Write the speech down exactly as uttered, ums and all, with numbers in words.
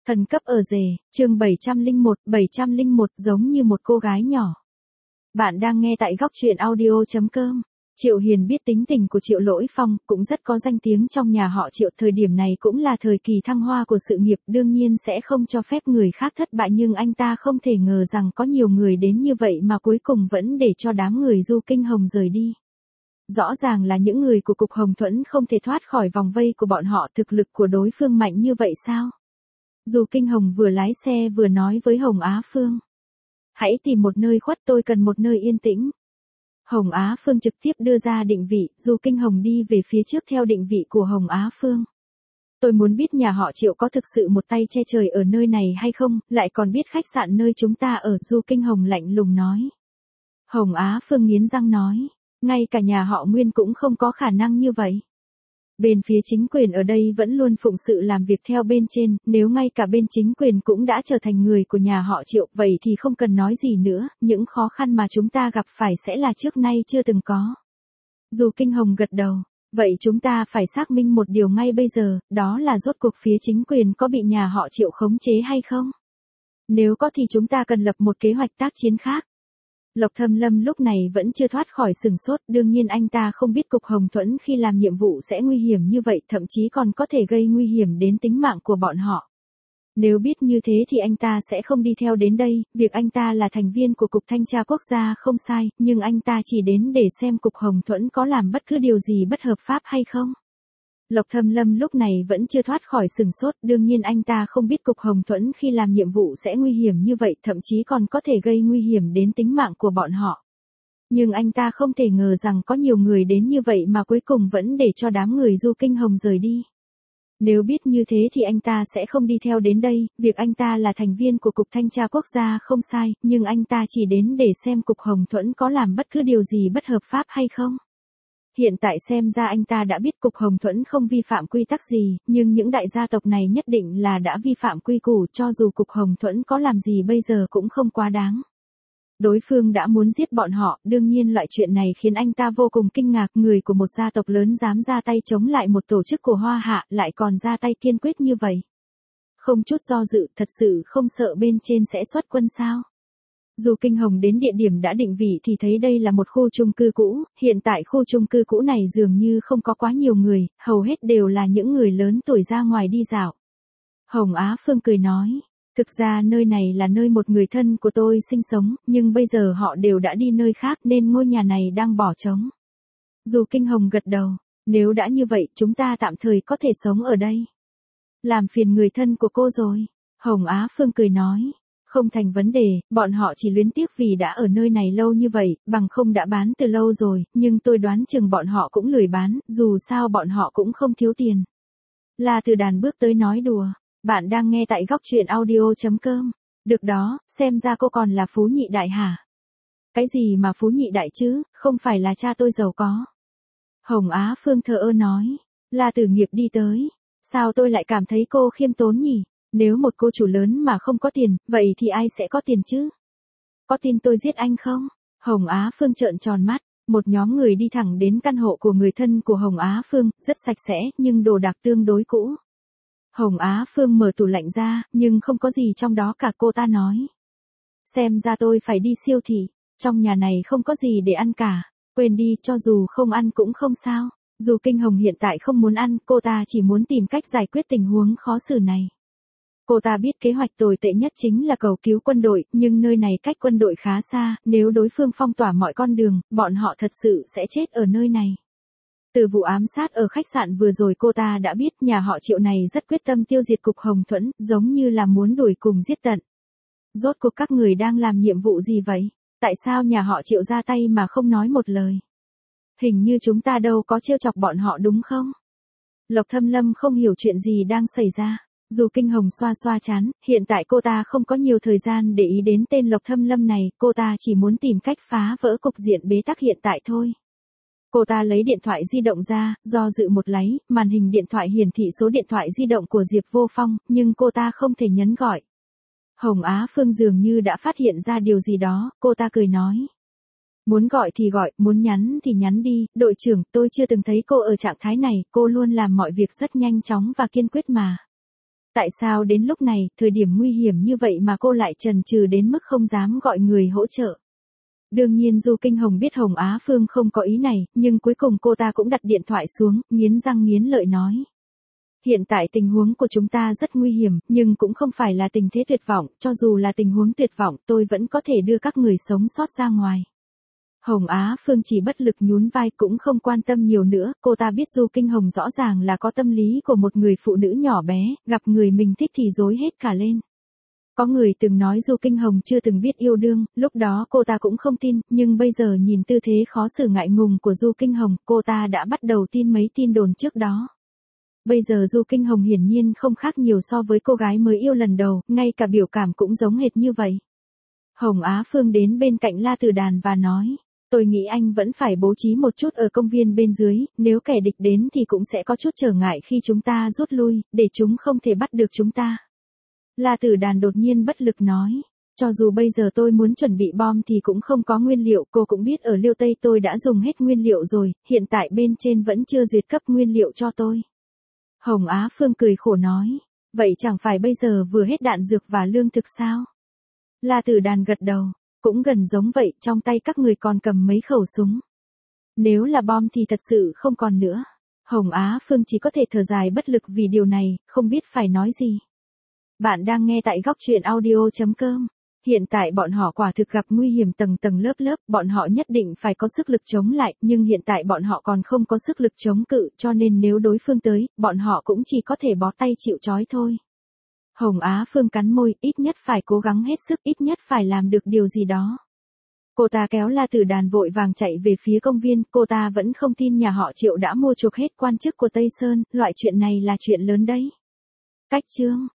Thần cấp ở rể, chương bảy trăm lẻ một, bảy trăm lẻ một giống như một cô gái nhỏ. Bạn đang nghe tại góc truyện audio chấm com. Triệu Hiền biết tính tình của Triệu Lỗi Phong, cũng rất có danh tiếng trong nhà họ Triệu, thời điểm này cũng là thời kỳ thăng hoa của sự nghiệp, đương nhiên sẽ không cho phép người khác thất bại, nhưng anh ta không thể ngờ rằng có nhiều người đến như vậy mà cuối cùng vẫn để cho đám người Du Kinh Hồng rời đi. Rõ ràng là những người của Cục Hồng Thuẫn không thể thoát khỏi vòng vây của bọn họ, thực lực của đối phương mạnh như vậy sao? Du Kinh Hồng vừa lái xe vừa nói với Hồng Á Phương. Hãy tìm một nơi khuất, tôi cần một nơi yên tĩnh. Hồng Á Phương trực tiếp đưa ra định vị, Du Kinh Hồng đi về phía trước theo định vị của Hồng Á Phương. Tôi muốn biết nhà họ Triệu có thực sự một tay che trời ở nơi này hay không, lại còn biết khách sạn nơi chúng ta ở, Du Kinh Hồng lạnh lùng nói. Hồng Á Phương nghiến răng nói, ngay cả nhà họ Nguyên cũng không có khả năng như vậy. Bên phía chính quyền ở đây vẫn luôn phụng sự làm việc theo bên trên, nếu ngay cả bên chính quyền cũng đã trở thành người của nhà họ Triệu, vậy thì không cần nói gì nữa, những khó khăn mà chúng ta gặp phải sẽ là trước nay chưa từng có. Du Kinh Hồng gật đầu, vậy chúng ta phải xác minh một điều ngay bây giờ, đó là rốt cuộc phía chính quyền có bị nhà họ Triệu khống chế hay không? Nếu có thì chúng ta cần lập một kế hoạch tác chiến khác. Lộc Thâm Lâm lúc này vẫn chưa thoát khỏi sừng sốt, đương nhiên anh ta không biết Cục Hồng Thuẫn khi làm nhiệm vụ sẽ nguy hiểm như vậy, thậm chí còn có thể gây nguy hiểm đến tính mạng của bọn họ. Nếu biết như thế thì anh ta sẽ không đi theo đến đây, việc anh ta là thành viên của Cục Thanh tra Quốc gia không sai, nhưng anh ta chỉ đến để xem Cục Hồng Thuẫn có làm bất cứ điều gì bất hợp pháp hay không. Lộc Thâm Lâm lúc này vẫn chưa thoát khỏi sừng sốt, đương nhiên anh ta không biết Cục Hồng Thuẫn khi làm nhiệm vụ sẽ nguy hiểm như vậy, thậm chí còn có thể gây nguy hiểm đến tính mạng của bọn họ. Nhưng anh ta không thể ngờ rằng có nhiều người đến như vậy mà cuối cùng vẫn để cho đám người Du Kinh Hồng rời đi. Nếu biết như thế thì anh ta sẽ không đi theo đến đây, việc anh ta là thành viên của Cục Thanh tra Quốc gia không sai, nhưng anh ta chỉ đến để xem Cục Hồng Thuẫn có làm bất cứ điều gì bất hợp pháp hay không. Hiện tại xem ra anh ta đã biết Cục Hồng Thuẫn không vi phạm quy tắc gì, nhưng những đại gia tộc này nhất định là đã vi phạm quy củ, cho dù Cục Hồng Thuẫn có làm gì bây giờ cũng không quá đáng. Đối phương đã muốn giết bọn họ, đương nhiên loại chuyện này khiến anh ta vô cùng kinh ngạc, người của một gia tộc lớn dám ra tay chống lại một tổ chức của Hoa Hạ, lại còn ra tay kiên quyết như vậy. Không chút do dự, thật sự không sợ bên trên sẽ xuất quân sao? Du Kinh Hồng đến địa điểm đã định vị thì thấy đây là một khu chung cư cũ, hiện tại khu chung cư cũ này dường như không có quá nhiều người, hầu hết đều là những người lớn tuổi ra ngoài đi dạo. Hồng Á Phương cười nói, thực ra nơi này là nơi một người thân của tôi sinh sống, nhưng bây giờ họ đều đã đi nơi khác nên ngôi nhà này đang bỏ trống. Du Kinh Hồng gật đầu, nếu đã như vậy chúng ta tạm thời có thể sống ở đây. Làm phiền người thân của cô rồi. Hồng Á Phương cười nói. Không thành vấn đề, bọn họ chỉ luyến tiếc vì đã ở nơi này lâu như vậy, bằng không đã bán từ lâu rồi, nhưng tôi đoán chừng bọn họ cũng lười bán, dù sao bọn họ cũng không thiếu tiền. La Từ Đàn bước tới nói đùa, bạn đang nghe tại góc truyện audio chấm com. Được đó, xem ra cô còn là phú nhị đại hả? Cái gì mà phú nhị đại chứ, không phải là cha tôi giàu có. Hồng Á Phương thờ ơ nói, La Tử Nghiệp đi tới, sao tôi lại cảm thấy cô khiêm tốn nhỉ? Nếu một cô chủ lớn mà không có tiền, vậy thì ai sẽ có tiền chứ? Có tin tôi giết anh không? Hồng Á Phương trợn tròn mắt, một nhóm người đi thẳng đến căn hộ của người thân của Hồng Á Phương, rất sạch sẽ, nhưng đồ đạc tương đối cũ. Hồng Á Phương mở tủ lạnh ra, nhưng không có gì trong đó cả, cô ta nói. Xem ra tôi phải đi siêu thị, trong nhà này không có gì để ăn cả, quên đi, cho dù không ăn cũng không sao. Dù Kinh Hồng hiện tại không muốn ăn, cô ta chỉ muốn tìm cách giải quyết tình huống khó xử này. Cô ta biết kế hoạch tồi tệ nhất chính là cầu cứu quân đội, nhưng nơi này cách quân đội khá xa, nếu đối phương phong tỏa mọi con đường, bọn họ thật sự sẽ chết ở nơi này. Từ vụ ám sát ở khách sạn vừa rồi cô ta đã biết nhà họ Triệu này rất quyết tâm tiêu diệt Cục Hồng Thuẫn, giống như là muốn đuổi cùng giết tận. Rốt cuộc các người đang làm nhiệm vụ gì vậy? Tại sao nhà họ Triệu ra tay mà không nói một lời? Hình như chúng ta đâu có trêu chọc bọn họ đúng không? Lộc Thâm Lâm không hiểu chuyện gì đang xảy ra. Dù Kinh Hồng xoa xoa chán, hiện tại cô ta không có nhiều thời gian để ý đến tên Lộc Thâm Lâm này, cô ta chỉ muốn tìm cách phá vỡ cục diện bế tắc hiện tại thôi. Cô ta lấy điện thoại di động ra, do dự một lấy, màn hình điện thoại hiển thị số điện thoại di động của Diệp Vô Phong, nhưng cô ta không thể nhấn gọi. Hồng Á Phương dường như đã phát hiện ra điều gì đó, cô ta cười nói. Muốn gọi thì gọi, muốn nhắn thì nhắn đi, đội trưởng, tôi chưa từng thấy cô ở trạng thái này, cô luôn làm mọi việc rất nhanh chóng và kiên quyết mà. Tại sao đến lúc này, thời điểm nguy hiểm như vậy mà cô lại chần chừ đến mức không dám gọi người hỗ trợ? Đương nhiên Du Kinh Hồng biết Hồng Á Phương không có ý này, nhưng cuối cùng cô ta cũng đặt điện thoại xuống, nghiến răng nghiến lợi nói. Hiện tại tình huống của chúng ta rất nguy hiểm, nhưng cũng không phải là tình thế tuyệt vọng, cho dù là tình huống tuyệt vọng tôi vẫn có thể đưa các người sống sót ra ngoài. Hồng Á Phương chỉ bất lực nhún vai cũng không quan tâm nhiều nữa, cô ta biết Du Kinh Hồng rõ ràng là có tâm lý của một người phụ nữ nhỏ bé, gặp người mình thích thì dối hết cả lên. Có người từng nói Du Kinh Hồng chưa từng biết yêu đương, lúc đó cô ta cũng không tin, nhưng bây giờ nhìn tư thế khó xử ngại ngùng của Du Kinh Hồng, cô ta đã bắt đầu tin mấy tin đồn trước đó. Bây giờ Du Kinh Hồng hiển nhiên không khác nhiều so với cô gái mới yêu lần đầu, ngay cả biểu cảm cũng giống hệt như vậy. Hồng Á Phương đến bên cạnh La Tử Đàn và nói, tôi nghĩ anh vẫn phải bố trí một chút ở công viên bên dưới, nếu kẻ địch đến thì cũng sẽ có chút trở ngại khi chúng ta rút lui, để chúng không thể bắt được chúng ta. La Tử Đàn đột nhiên bất lực nói, cho dù bây giờ tôi muốn chuẩn bị bom thì cũng không có nguyên liệu, cô cũng biết ở Liêu Tây tôi đã dùng hết nguyên liệu rồi, hiện tại bên trên vẫn chưa duyệt cấp nguyên liệu cho tôi. Hồng Á Phương cười khổ nói, vậy chẳng phải bây giờ vừa hết đạn dược và lương thực sao? La Tử Đàn gật đầu, cũng gần giống vậy, trong tay các người còn cầm mấy khẩu súng. Nếu là bom thì thật sự không còn nữa. Hồng Á Phương chỉ có thể thở dài bất lực vì điều này, không biết phải nói gì. Bạn đang nghe tại góc truyện audio chấm com. Hiện tại bọn họ quả thực gặp nguy hiểm tầng tầng lớp lớp, bọn họ nhất định phải có sức lực chống lại, nhưng hiện tại bọn họ còn không có sức lực chống cự, cho nên nếu đối phương tới, bọn họ cũng chỉ có thể bó tay chịu trói thôi. Hồng Á Phương cắn môi, ít nhất phải cố gắng hết sức, ít nhất phải làm được điều gì đó. Cô ta kéo La Tử Đàn vội vàng chạy về phía công viên, cô ta vẫn không tin nhà họ Triệu đã mua chuộc hết quan chức của Tây Sơn, loại chuyện này là chuyện lớn đấy. Cách chương